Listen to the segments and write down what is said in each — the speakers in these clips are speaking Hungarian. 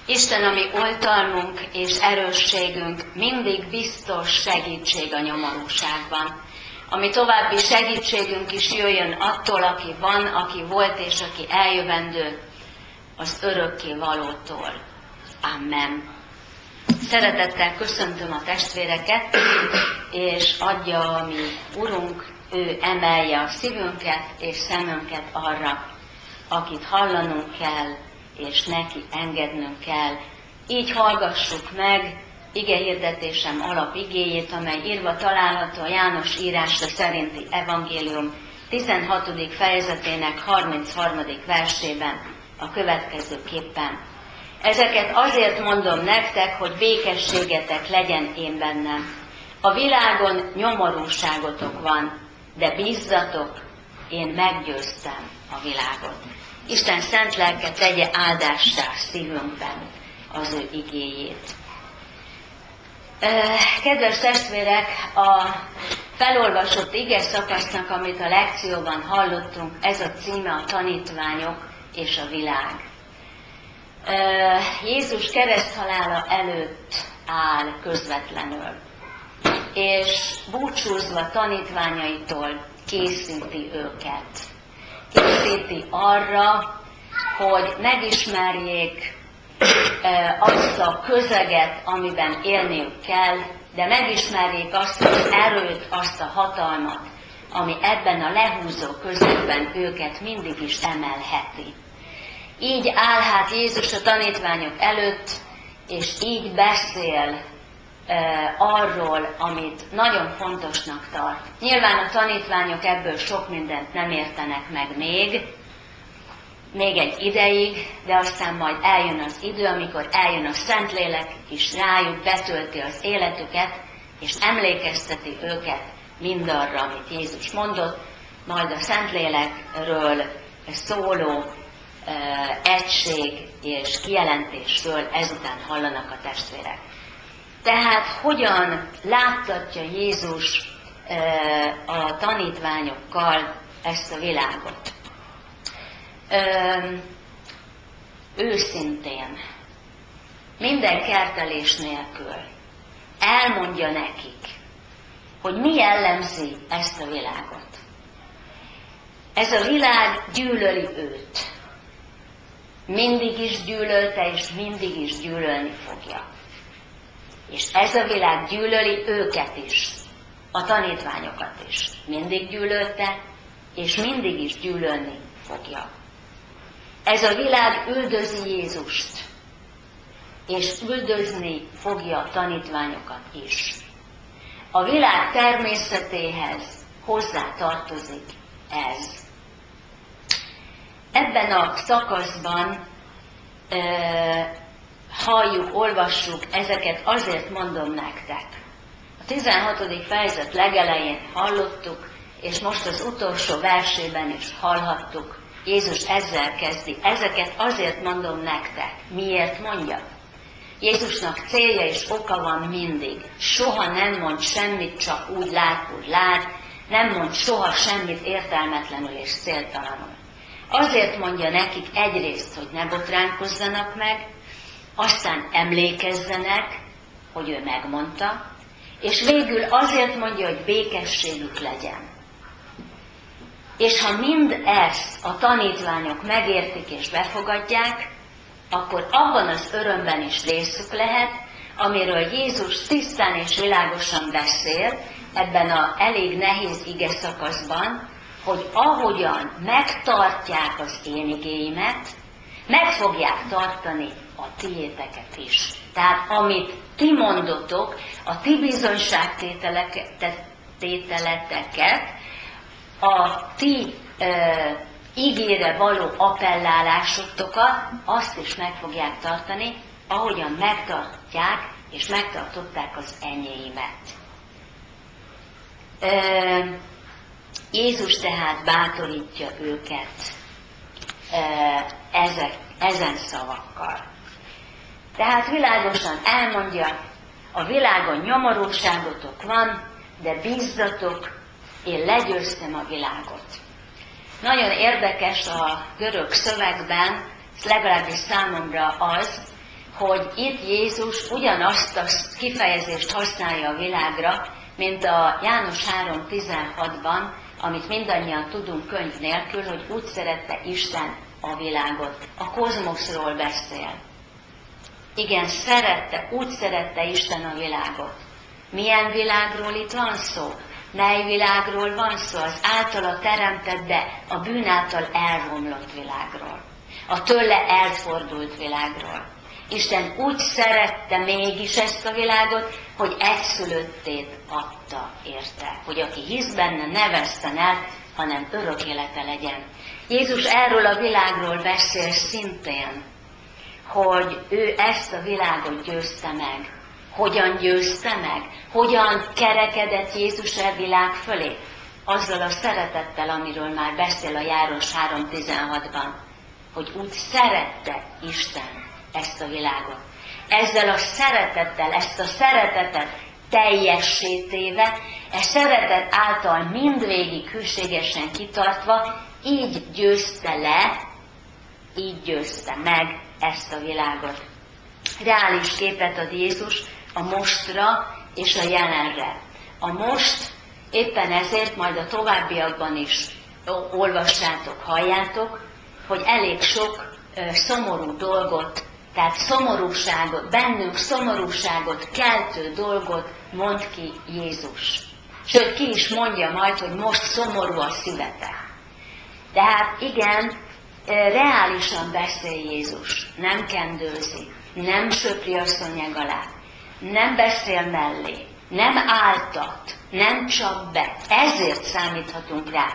Isten, ami oltalmunk és erősségünk, mindig biztos segítség a nyomorúságban. Ami további segítségünk is jöjjön attól, aki van, aki volt és aki eljövendő, az örökké valótól. Amen. Szeretettel köszöntöm a testvéreket, és adja a mi Urunk, ő emelje a szívünket és szemünket arra, akit hallanunk kell, és neki engednünk kell. Így hallgassuk meg igehirdetésem alapigéjét, amely írva található a János írása szerinti evangélium 16. fejezetének 33. versében a következőképpen. Ezeket azért mondom nektek, hogy békességetek legyen én bennem. A világon nyomorúságotok van, de bízzatok, én meggyőztem a világot. Isten szent lelke tegye áldássá szívünkben az ő igéjét. Kedves testvérek, a felolvasott ige szakasznak, amit a lekcióban hallottunk, ez a címe a tanítványok és a világ. Jézus kereszthalála előtt áll közvetlenül, és búcsúzva tanítványaitól készíti őket. Készíti arra, hogy megismerjék azt a közeget, amiben élniük kell, de megismerjék azt az erőt, azt a hatalmat, ami ebben a lehúzó közegben őket mindig is emelheti. Így áll hát Jézus a tanítványok előtt, és így beszél arról, amit nagyon fontosnak tart. Nyilván a tanítványok ebből sok mindent nem értenek meg még egy ideig, de aztán majd eljön az idő, amikor eljön a Szentlélek, és rájuk betölti az életüket, és emlékezteti őket mindarra, amit Jézus mondott, majd a Szentlélekről szóló egység és kijelentésről ezután hallanak a testvérek. Tehát hogyan láttatja Jézus a tanítványokkal ezt a világot? Őszintén, minden kertelés nélkül elmondja nekik, hogy mi jellemzi ezt a világot. Ez a világ gyűlöli őt. Mindig is gyűlölte, és mindig is gyűlölni fogja. És ez a világ gyűlöli őket is, a tanítványokat is. Mindig gyűlölte, és mindig is gyűlölni fogja. Ez a világ üldözi Jézust, és üldözni fogja a tanítványokat is. A világ természetéhez hozzá tartozik ez. Ebben a szakaszban halljuk, olvassuk, ezeket azért mondom nektek. A 16. fejezet legelején hallottuk, és most az utolsó versében is hallhattuk. Jézus ezzel kezdi. Ezeket azért mondom nektek. Miért mondja? Jézusnak célja és oka van mindig. Soha nem mond semmit, csak úgy lát, úgy lát. Nem mond soha semmit értelmetlenül és céltalanul. Azért mondja nekik egyrészt, hogy ne botránkozzanak meg, aztán emlékezzenek, hogy ő megmondta, és végül azért mondja, hogy békességük legyen. És ha mind ezt a tanítványok megértik és befogadják, akkor abban az örömben is részük lehet, amiről Jézus tisztán és világosan beszél ebben az elég nehéz ige szakaszban, hogy ahogyan megtartják az én igéimet, meg fogják tartani a tiéteket is. Tehát amit ti mondotok, a ti bizonyságtételeteket, a ti ígére való appellálásotokat, azt is meg fogják tartani, ahogyan megtartják és megtartották az enyéimet. Jézus tehát bátorítja őket ezen szavakkal. Tehát világosan elmondja, a világon nyomorúságotok van, de bízzatok, én legyőztem a világot. Nagyon érdekes a görög szövegben, legalábbis számomra az, hogy itt Jézus ugyanazt a kifejezést használja a világra, mint a János 3.16-ban, amit mindannyian tudunk könyv nélkül, hogy úgy szerette Isten a világot. A kozmoszról beszél. Igen, úgy szerette Isten a világot. Milyen világról itt van szó? Mely világról van szó? Az általa teremtett, de a bűn által elromlott világról. A tőle elfordult világról. Isten úgy szerette mégis ezt a világot, hogy egyszülöttét adta érte. Hogy aki hisz benne, ne vesszen el, hanem örök élete legyen. Jézus erről a világról beszél szintén, hogy ő ezt a világot győzte meg. Hogyan győzte meg? Hogyan kerekedett Jézus a világ fölé? Azzal a szeretettel, amiről már beszél a János 3.16-ban, hogy úgy szerette Isten ezt a világot. Ezzel a szeretettel, ezt a szeretetet teljessé téve, szeretet által mindvégig hűségesen kitartva, így győzte le, így győzte meg ezt a világot. Reális képet ad Jézus a mostra és a jelenre. A most éppen ezért majd a továbbiakban is olvassátok, halljátok, hogy elég sok szomorú dolgot, tehát szomorúságot, bennünk szomorúságot keltő dolgot mond ki Jézus. Sőt, ki is mondja majd, hogy most szomorú a szívetek. Tehát igen, reálisan beszél Jézus, nem kendőzi, nem söpri a szőnyeg alá, nem beszél mellé, nem áltat, nem csap be. Ezért számíthatunk rá,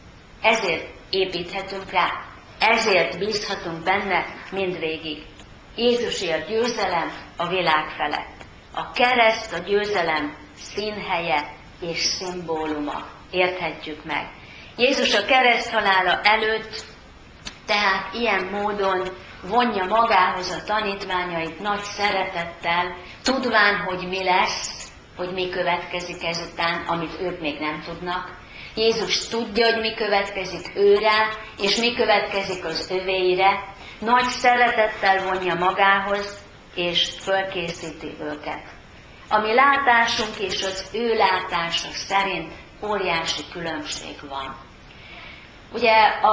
ezért építhetünk rá, ezért bízhatunk benne mindvégig. Jézusé a győzelem a világ felett. A kereszt a győzelem színhelye és szimbóluma. Érthetjük meg. Jézus a kereszt halála előtt tehát ilyen módon vonja magához a tanítványait nagy szeretettel, tudván, hogy mi lesz, hogy mi következik ezután, amit ők még nem tudnak. Jézus tudja, hogy mi következik őrá, és mi következik az övéire. Nagy szeretettel vonja magához, és fölkészíti őket. A mi látásunk és az ő látása szerint óriási különbség van. Ugye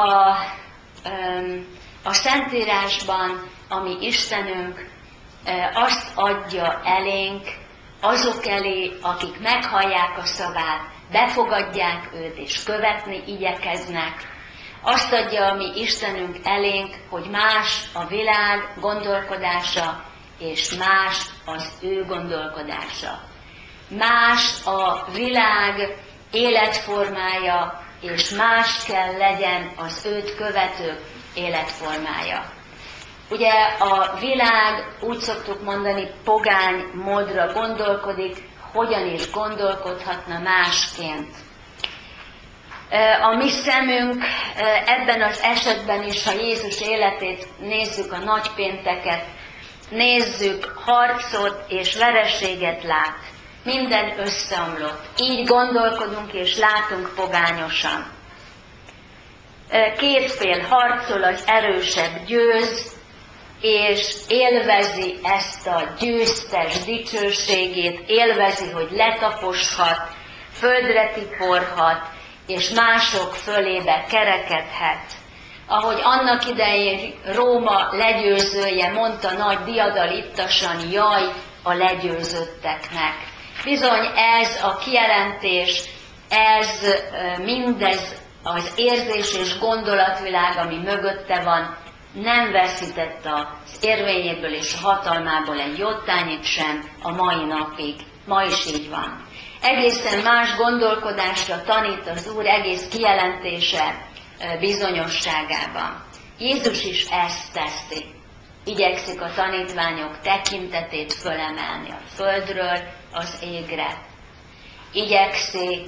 a Szentírásban, ami Istenünk azt adja elénk, azok elé, akik meghallják a szavát, befogadják őt és követni igyekeznek, azt adja a mi Istenünk elénk, hogy más a világ gondolkodása, és más az ő gondolkodása. Más a világ életformája, és más kell legyen az őt követők életformája. Ugye a világ, úgy szoktuk mondani, pogány módra gondolkodik, hogyan is gondolkodhatna másként. A mi szemünk ebben az esetben is, ha Jézus életét nézzük, a nagypénteket, nézzük, harcot és vereséget lát. Minden összeomlott. Így gondolkodunk és látunk pogányosan. Két fél harcol, az erősebb győz, és élvezi ezt a győztes dicsőségét, élvezi, hogy letaposhat, földre tiporhat, és mások fölébe kerekedhet. Ahogy annak idején Róma legyőzője mondta nagy diadalittasan, jaj a legyőzötteknek. Bizony ez a kijelentés, ez mindez az érzés és gondolatvilág, ami mögötte van, nem veszített az érvényéből és a hatalmából egy jottányit sem a mai napig. Ma is így van. Egészen más gondolkodásra tanít az Úr egész kijelentése bizonyosságában. Jézus is ezt teszi. Igyekszik a tanítványok tekintetét fölemelni a földről az égre. Igyekszik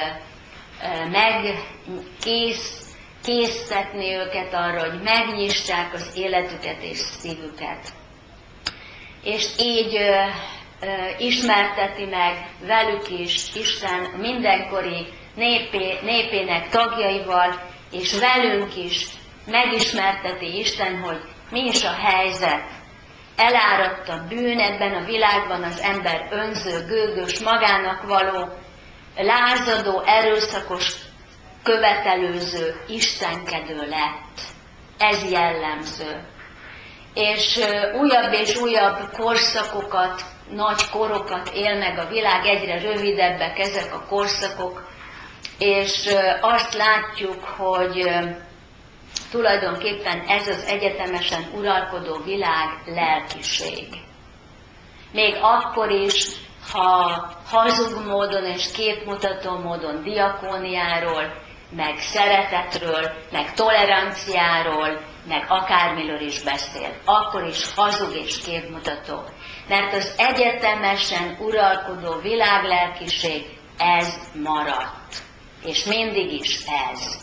késztetni őket arra, hogy megnyissák az életüket és szívüket. És így ismerteti meg velük is Isten mindenkori népének tagjaival, és velünk is megismerteti Isten, hogy mi is a helyzet. eláradt a bűn ebben a világban, az ember önző, gőgös, magának való, lázadó, erőszakos, követelőző, istenkedő lett. Ez jellemző. És újabb korszakokat, nagy korokat él meg a világ, egyre rövidebbek ezek a korszakok, és azt látjuk, hogy tulajdonképpen ez az egyetemesen uralkodó világ lelkiség. Még akkor is, ha hazug módon és képmutató módon diakóniáról, meg szeretetről, meg toleranciáról, meg akármiről is beszél, akkor is hazug és képmutató. Mert az egyetemesen uralkodó világlelkiség ez maradt. És mindig is ez.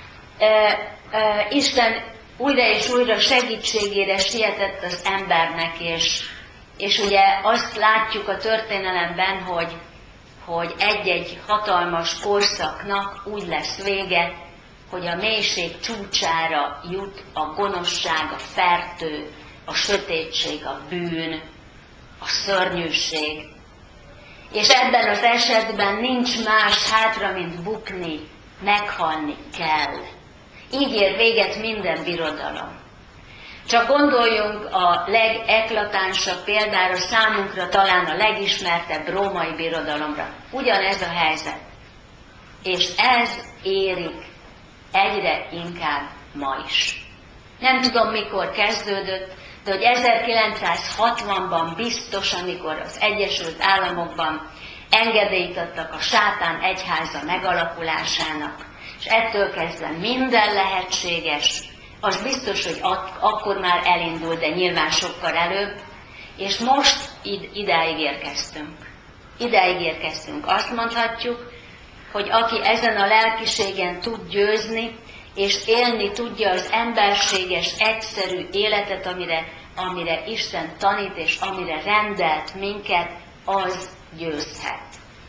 Isten újra és újra segítségére sietett az embernek, és ugye azt látjuk a történelemben, hogy egy-egy hatalmas korszaknak úgy lesz vége, hogy a mélység csúcsára jut a gonoszság, a fertő, a sötétség, a bűn, a szörnyűség. És ebben az esetben nincs más hátra, mint bukni, meghalni kell. Így ér véget minden birodalom. Csak gondoljunk a legeklatánsabb példára, számunkra talán a legismertebb római birodalomra. Ugyanez a helyzet. És ez érik egyre inkább ma is. Nem tudom, mikor kezdődött, de hogy 1960-ban biztos, amikor az Egyesült Államokban engedélyt adtak a sátán egyháza megalakulásának, és ettől kezdve minden lehetséges, az biztos, hogy akkor már elindult, de nyilván sokkal előbb, és most idáig érkeztünk. Idáig érkeztünk. Azt mondhatjuk, hogy aki ezen a lelkiségen tud győzni, és élni tudja az emberséges, egyszerű életet, amire Isten tanít, és amire rendelt minket, az győzhet.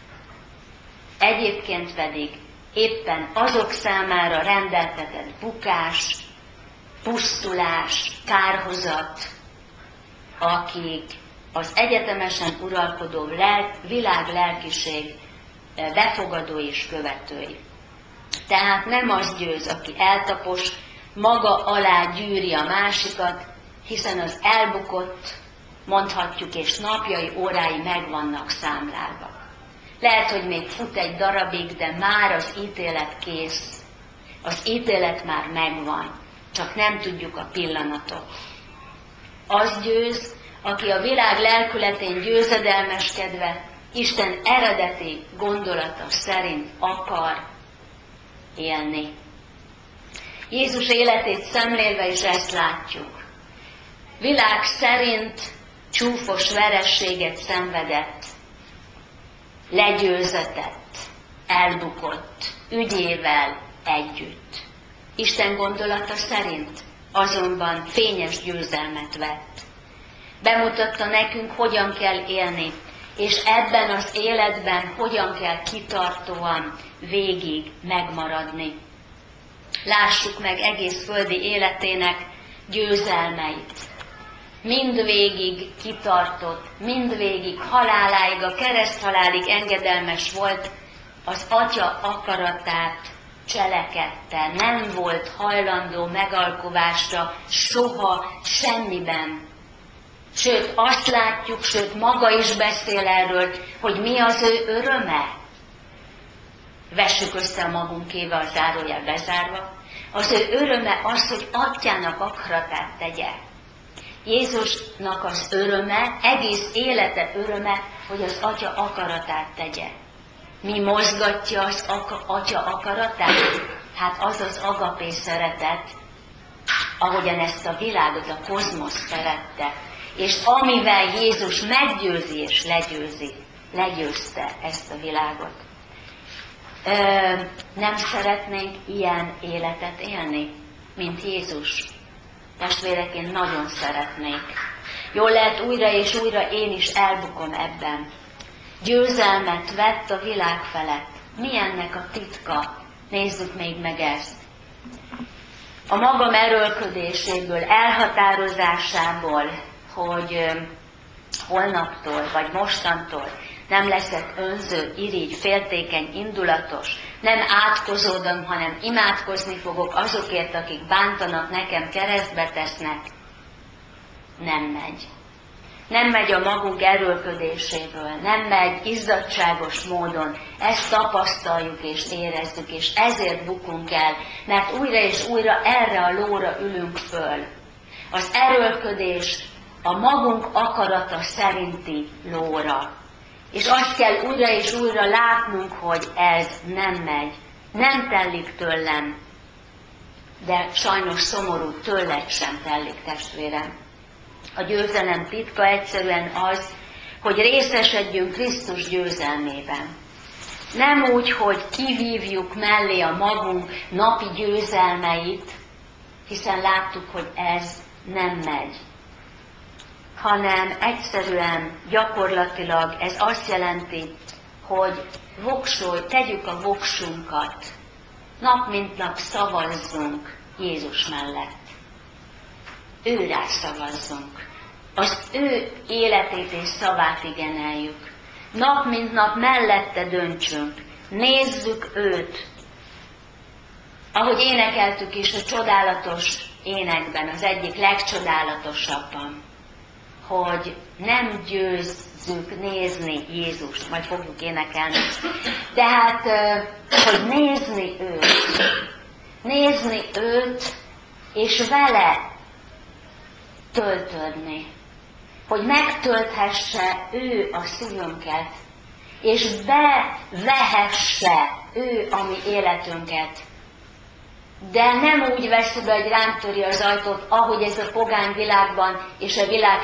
Egyébként pedig éppen azok számára rendeltetett bukás, pusztulás, kárhozat, akik az egyetemesen uralkodó világlelkiség befogadói és követői. Tehát nem az győz, aki eltapos, maga alá gyűri a másikat, hiszen az elbukott, mondhatjuk, és napjai, órái meg vannak számlálva. Lehet, hogy még fut egy darabig, de már az ítélet kész. Az ítélet már megvan, csak nem tudjuk a pillanatot. Az győz, aki a világ lelkületén győzedelmeskedve Isten eredeti gondolata szerint akar élni. Jézus életét szemlélve is ezt látjuk. Világ szerint csúfos verességet szenvedett, legyőzetett, elbukott, ügyével együtt. Isten gondolata szerint azonban fényes győzelmet vett. Bemutatta nekünk, hogyan kell élni, és ebben az életben hogyan kell kitartóan végig megmaradni. Lássuk meg egész földi életének győzelmeit. Mindvégig kitartott, mindvégig haláláig, a kereszthalálig engedelmes volt, az Atya akaratát cselekedte, nem volt hajlandó megalkovásra soha semmiben. Sőt, azt látjuk, sőt, maga is beszél erről, hogy mi az ő öröme. Vessük össze a magunkével, a zárójel bezárva. Az ő öröme az, hogy Atyának akaratát tegye. Jézusnak az öröme, egész élete öröme, hogy az Atya akaratát tegye. Mi mozgatja az Atya akaratát? Hát az az agapé szeretet, ahogyan ezt a világot, a kozmosz szerette. És amivel Jézus meggyőzi és legyőzte ezt a világot. Nem szeretnénk ilyen életet élni, mint Jézus? Testvérek, én nagyon szeretnék. Jól lehet, újra és újra én is elbukom ebben. Győzelmet vett a világ felett. Mi ennek a titka? Nézzük még meg ezt. A magam erőlködéséből, elhatározásából, hogy holnaptól, vagy mostantól nem leszek önző, irigy, féltékeny, indulatos, nem átkozódom, hanem imádkozni fogok azokért, akik bántanak nekem, keresztbe tesznek, nem megy. Nem megy a magunk erőlködéséből, nem megy izzadságos módon, ezt tapasztaljuk és érezzük, és ezért bukunk el, mert újra és újra erre a lóra ülünk föl. Az erőlködés a magunk akarata szerinti lóra. És azt kell újra és újra látnunk, hogy ez nem megy. Nem tellik tőlem, de sajnos szomorú, tőled sem tellik, testvérem. A győzelem titka egyszerűen az, hogy részesedjünk Krisztus győzelmében. Nem úgy, hogy kivívjuk mellé a magunk napi győzelmeit, hiszen láttuk, hogy ez nem megy, hanem egyszerűen, gyakorlatilag ez azt jelenti, hogy tegyük a voksunkat, nap mint nap szavazzunk Jézus mellett. Őrá szavazzunk. Az ő életét és szavát igeneljük. Nap mint nap mellette döntsünk. Nézzük őt. Ahogy énekeltük is a csodálatos énekben, az egyik legcsodálatosabban, hogy nem győzzük nézni Jézust, majd fogjuk énekelni. Tehát, hogy nézni őt, és vele töltődni, hogy megtölthesse ő a szívünket, és bevehesse ő a mi életünket. De nem úgy veszi be, hogy ránk töri az ajtót, ahogy ez a pogány világban és a világ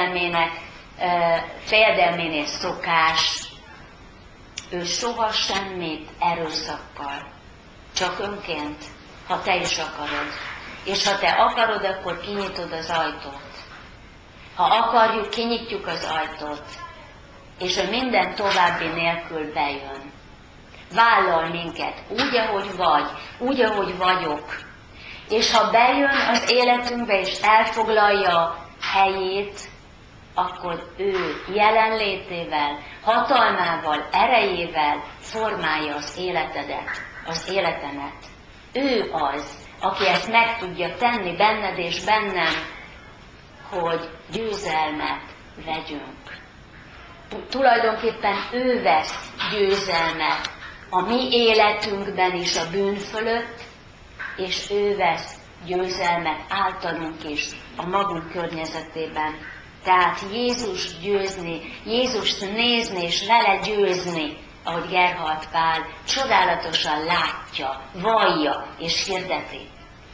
fejedelménél szokás. Ő soha semmit erőszakkal, csak önként, ha te is akarod. És ha te akarod, akkor kinyitod az ajtót. Ha akarjuk, kinyitjuk az ajtót, és ő minden további nélkül bejön. Vállal minket úgy, ahogy vagy, úgy, ahogy vagyok. És ha bejön az életünkbe, és elfoglalja helyét, akkor ő jelenlétével, hatalmával, erejével formálja az életedet, az életemet. Ő az, aki ezt meg tudja tenni benned és bennem, hogy győzelmet vegyünk. Tulajdonképpen ő vesz győzelmet a mi életünkben is a bűn fölött, és ő vesz győzelmet általunk is a magunk környezetében. Tehát Jézus győzni, Jézust nézni és vele győzni, ahogy Gerhard Pál csodálatosan látja, vallja és hirdeti.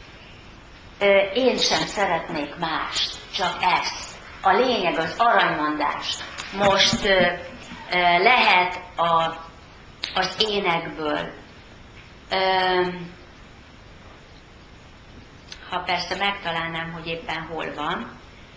Én sem szeretnék mást, csak ezt. A lényeg az aranymondás. Most lehet az énekből, ha persze megtalálnám, hogy éppen hol van,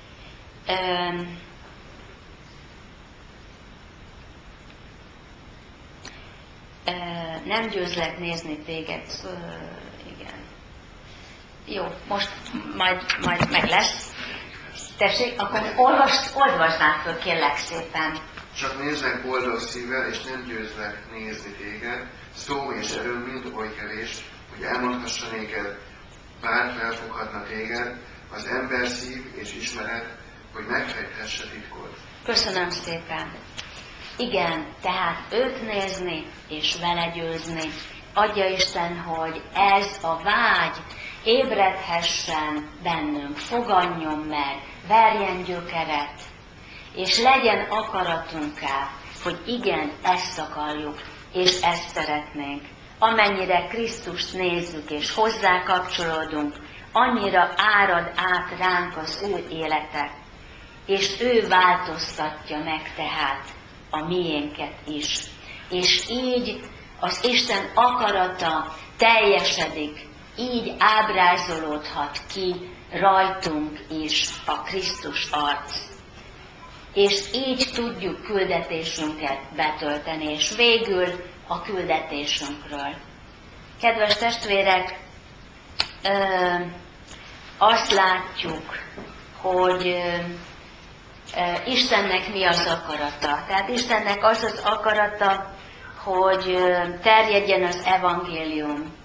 nem győzlek nézni téged, igen. Jó, most majd meg lesz. Tessék, akkor olvasd már föl, kérlek szépen. Csak nézlek boldog szívvel, és nem győzlek nézni téged, szó és erő mind oly kevés, hogy elmondhassa néked, bár felfoghatna téged, az ember szív és ismeret, hogy megfejthesse titkot. Köszönöm szépen. Igen, tehát őt nézni és vele győzni. Adja Isten, hogy ez a vágy ébredhessen bennünk, foganjon meg, verjen gyökeret, és legyen akaratunká, hogy igen, ezt akarjuk, és ezt szeretnénk. Amennyire Krisztust nézzük és hozzá kapcsolódunk, annyira árad át ránk az ő élete, és ő változtatja meg tehát a miénket is. És így az Isten akarata teljesedik, így ábrázolódhat ki rajtunk is a Krisztus arc. És így tudjuk küldetésünket betölteni, és végül a küldetésünkről. Kedves testvérek, azt látjuk, hogy Istennek mi az akarata. Tehát Istennek az az akarata, hogy terjedjen az evangélium,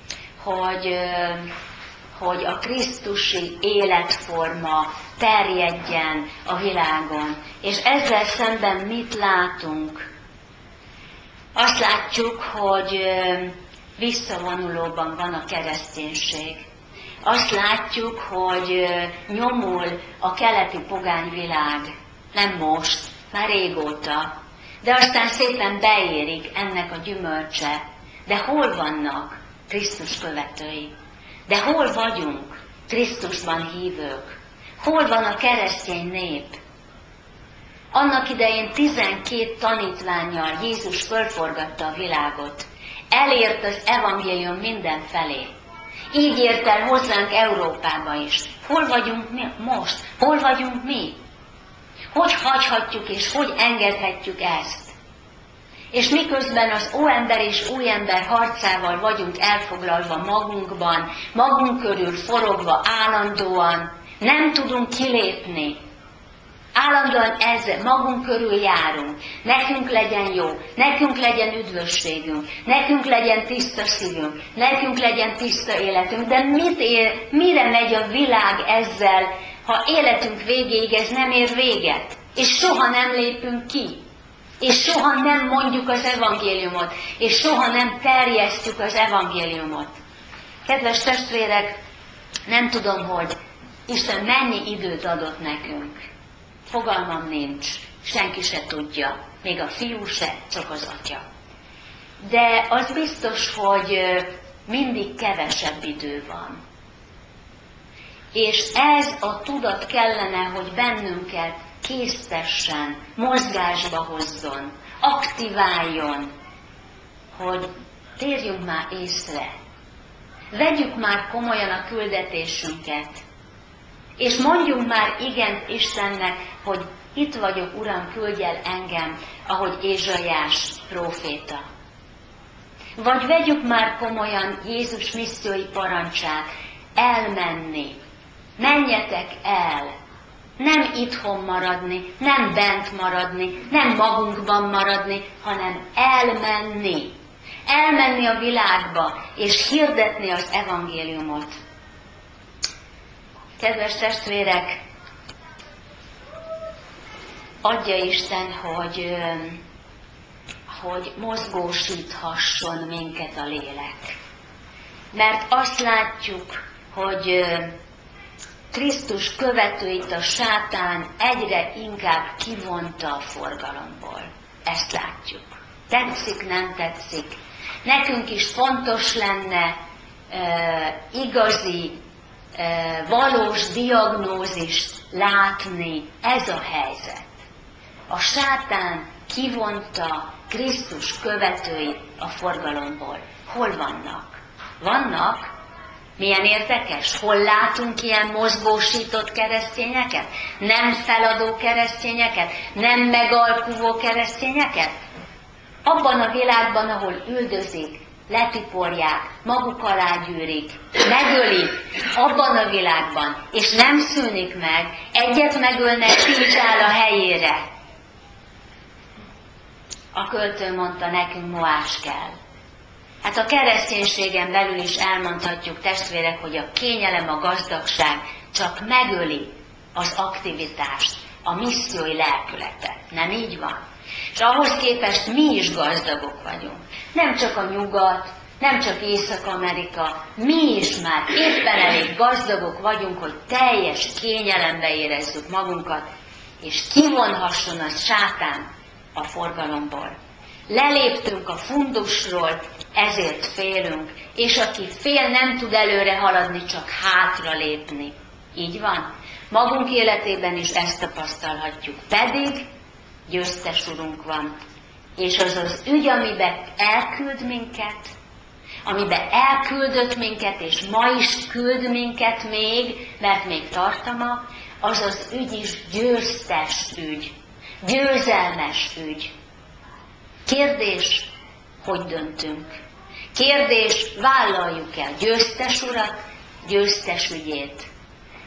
hogy a krisztusi életforma terjedjen a világon. És ezzel szemben mit látunk? Azt látjuk, hogy visszavonulóban van a kereszténység. Azt látjuk, hogy nyomul a keleti pogányvilág. Nem most, már régóta. De aztán szépen beérik ennek a gyümölcse. De hol vannak Krisztus követői? De hol vagyunk Krisztusban hívők? Hol van a keresztény nép? Annak idején 12 tanítvánnyal Jézus fölforgatta a világot. Elért az evangélium mindenfelé. Így ért el hozzánk Európába is. Hol vagyunk mi most? Hol vagyunk mi? Hogy hagyhatjuk és hogy engedhetjük ezt? És miközben az óember és újember harcával vagyunk elfoglalva magunkban, magunk körül forogva állandóan, nem tudunk kilépni. Állandóan ezzel magunk körül járunk. Nekünk legyen jó, nekünk legyen üdvösségünk, nekünk legyen tiszta szívünk, nekünk legyen tiszta életünk. De mire megy a világ ezzel, ha életünk végéig ez nem ér véget? És soha nem lépünk ki. És soha nem mondjuk az evangéliumot, és soha nem terjesztjük az evangéliumot. Kedves testvérek, nem tudom, hogy Isten mennyi időt adott nekünk. Fogalmam nincs, senki se tudja, még a fiú se, csak az atya. De az biztos, hogy mindig kevesebb idő van. És ez a tudat kellene, hogy bennünket késztessen, mozgásba hozzon, aktiváljon, hogy térjünk már észre, vegyük már komolyan a küldetésünket, és mondjunk már igent Istennek, hogy itt vagyok, Uram, küldj el engem, ahogy Ézsaiás próféta. Vagy vegyük már komolyan Jézus missziói parancsát, elmenni, menjetek el, nem itthon maradni, nem bent maradni, nem magunkban maradni, hanem elmenni. Elmenni a világba, és hirdetni az evangéliumot. Kedves testvérek, adja Isten, hogy mozgósíthasson minket a lélek. Mert azt látjuk, hogy Krisztus követőit a sátán egyre inkább kivonta a forgalomból. Ezt látjuk. Tetszik, nem tetszik. Nekünk is fontos lenne igazi, valós diagnózist látni. Ez a helyzet. A sátán kivonta Krisztus követőit a forgalomból. Hol vannak? Vannak. Milyen érdekes? Hol látunk ilyen mozgósított keresztényeket? Nem feladó keresztényeket? Nem megalkuvó keresztényeket? Abban a világban, ahol üldözik, letiporják, maguk alá gyűrik, megölik, abban a világban, és nem szűnik meg, egyet megölnek, 10 áll a helyére. A költő mondta, nekünk moás kell. Hát a kereszténységen belül is elmondhatjuk, testvérek, hogy a kényelem, a gazdagság csak megöli az aktivitást, a missziói lelkületet. Nem így van? És ahhoz képest mi is gazdagok vagyunk. Nem csak a nyugat, nem csak Észak-Amerika, mi is már éppen elég gazdagok vagyunk, hogy teljes kényelembe érezzük magunkat, és kivonhasson a sátán a forgalomból. Leléptünk a fundusról, ezért félünk, és aki fél, nem tud előre haladni, csak hátra lépni. Így van? Magunk életében is ezt tapasztalhatjuk. Pedig győztes Urunk van. És az az ügy, amiben elküld minket, amiben elküldött minket, és ma is küld minket még, mert még tartama, az az ügy is győztes ügy, győzelmes ügy. Kérdés, hogy döntünk? Kérdés, vállaljuk el győztes Urat, győztes ügyét.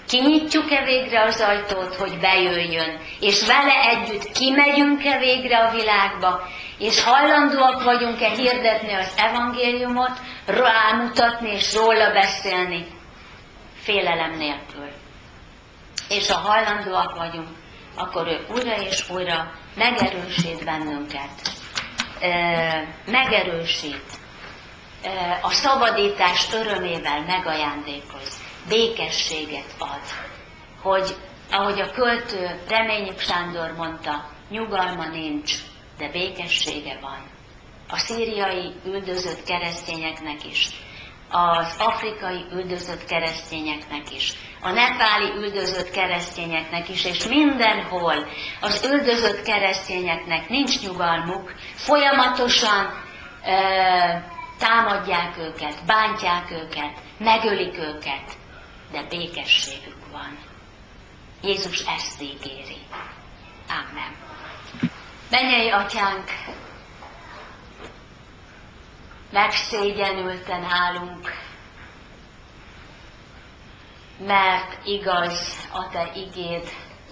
Kinyitjuk-e végre az ajtót, hogy bejöjjön, és vele együtt kimegyünk-e végre a világba, és hajlandóak vagyunk-e hirdetni az evangéliumot, rámutatni és róla beszélni, félelem nélkül. És ha hajlandóak vagyunk, akkor ő újra és újra megerősít bennünket. Megerősít. A szabadítás örömével megajándékoz. Békességet ad. Hogy, ahogy a költő Reményik Sándor mondta, nyugalma nincs, de békessége van. A szíriai üldözött keresztényeknek is, az afrikai üldözött keresztényeknek is, a nepáli üldözött keresztényeknek is, és mindenhol az üldözött keresztényeknek nincs nyugalmuk, folyamatosan támadják őket, bántják őket, megölik őket, de békességük van. Jézus ezt ígéri. Amen. Mennyei Atyánk, megszégyenülten állunk, mert igaz a Te igéd,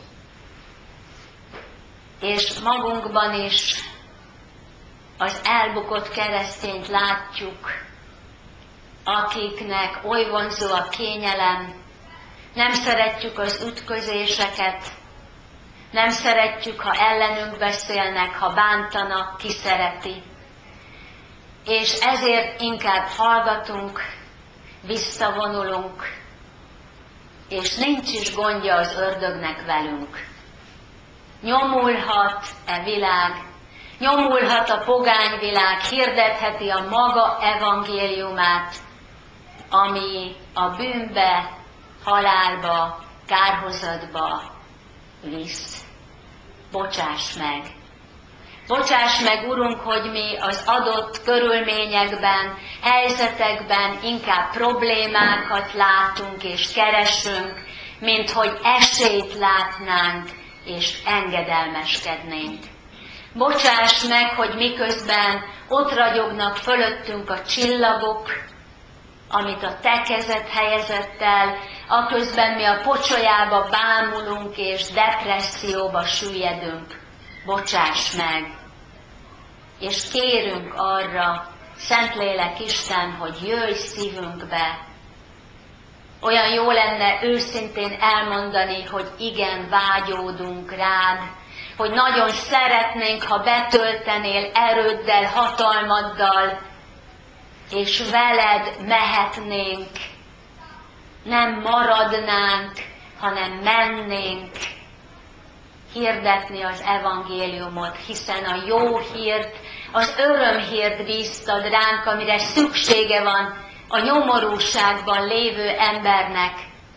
és magunkban is az elbukott keresztényt látjuk, akiknek oly vonzó a kényelem, nem szeretjük az ütközéseket, nem szeretjük, ha ellenünk beszélnek, ha bántanak, ki szereti. És ezért inkább hallgatunk, visszavonulunk, és nincs is gondja az ördögnek velünk. Nyomulhat e világ, nyomulhat a pogányvilág, hirdetheti a maga evangéliumát, ami a bűnbe, halálba, kárhozatba visz. Bocsáss meg! Bocsáss meg, Urunk, hogy mi az adott körülményekben, helyzetekben inkább problémákat látunk és keresünk, mint hogy esélyt látnánk és engedelmeskednénk. Bocsáss meg, hogy miközben ott ragyognak fölöttünk a csillagok, amit a Te kezed helyezett el, aközben mi a pocsolyába bámulunk és depresszióba süllyedünk. Bocsáss meg! És kérünk arra, Szentlélek Isten, hogy jöjj szívünkbe. Olyan jó lenne őszintén elmondani, hogy igen, vágyódunk rád, hogy nagyon szeretnénk, ha betöltenél erőddel, hatalmaddal, és veled mehetnénk, nem maradnánk, hanem mennénk hirdetni az evangéliumot, hiszen a jó hírt, az örömhírt bíztad ránk, amire szüksége van a nyomorúságban lévő embernek.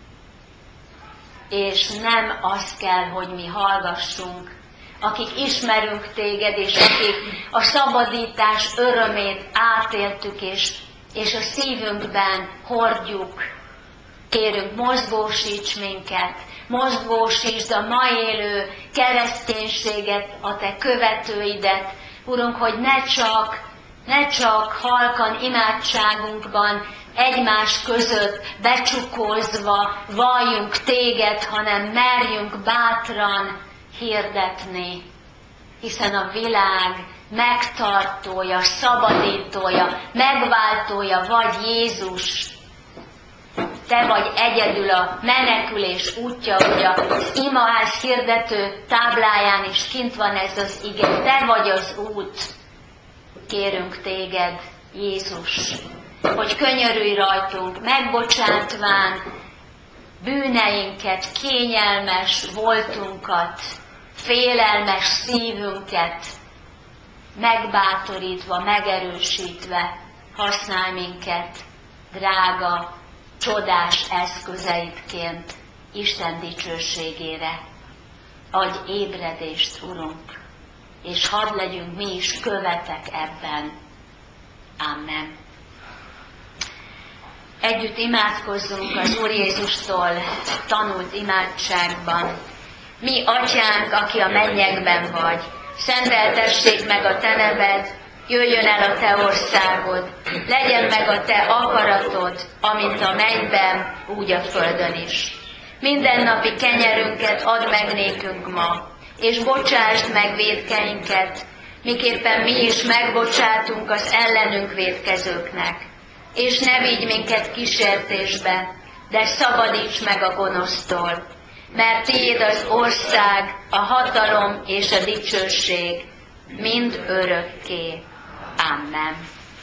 És nem az kell, hogy mi hallgassunk, akik ismerünk téged, és akik a szabadítás örömét átéltük, és a szívünkben hordjuk. Kérünk, mozgósíts minket, mozgósítsd a ma élő kereszténységet, a te követőidet, Urunk, hogy ne csak halkan imádságunkban egymás között becsukózva valljunk téged, hanem merjünk bátran hirdetni, hiszen a világ megtartója, szabadítója, megváltója vagy Jézus. Te vagy egyedül a menekülés útja, hogy az imaház hirdető tábláján is kint van ez az ige. Te vagy az út. Kérünk téged, Jézus, hogy könyörülj rajtunk, megbocsátván bűneinket, kényelmes voltunkat, félelmes szívünket, megbátorítva, megerősítve használj minket, drága, csodás eszközeidként Isten dicsőségére. Adj ébredést, Urunk, és hadd legyünk mi is követek ebben. Amen. Együtt imádkozzunk az Úr Jézustól tanult imádságban. Mi, Atyánk, aki a mennyekben vagy, szenteltessék meg a Te neved, jöjjön el a Te országod, legyen meg a Te akaratod, amint a mennyben, úgy a földön is. mindennapi kenyerünket add meg nékünk ma, és bocsásd meg vétkeinket, miképpen mi is megbocsátunk az ellenünk vétkezőknek. És ne vigy minket kísértésbe, de szabadíts meg a gonosztól, mert tiéd az ország, a hatalom és a dicsőség, mind örökké. Amen.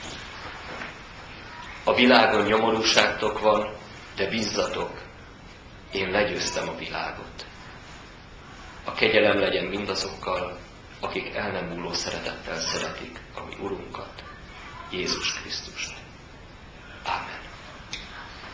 A világon nyomorúságtok van, de bízzatok, én legyőztem a világot. A kegyelem legyen mindazokkal, akik el nem múló szeretettel szeretik a mi Urunkat, Jézus Krisztust. Amen.